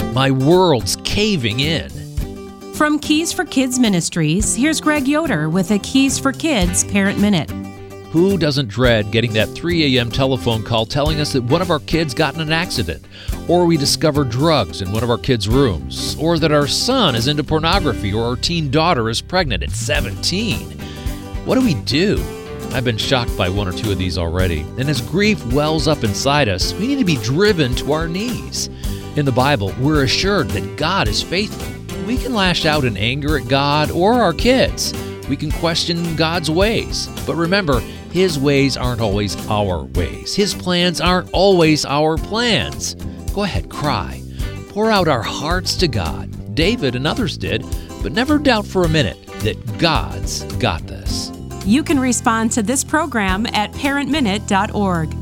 My world's caving in. From Keys for Kids Ministries, here's Greg Yoder with a Keys for Kids Parent Minute. Who doesn't dread getting that 3 a.m. telephone call telling us that one of our kids got in an accident, or we discovered drugs in one of our kids' rooms, or that our son is into pornography, or our teen daughter is pregnant at 17? What do we do? I've been shocked by one or two of these already, and as grief wells up inside us, we need to be driven to our knees. In the Bible, we're assured that God is faithful. We can lash out in anger at God or our kids. We can question God's ways. But remember, His ways aren't always our ways. His plans aren't always our plans. Go ahead, cry. Pour out our hearts to God. David and others did, but never doubt for a minute that God's got this. You can respond to this program at parentminute.org.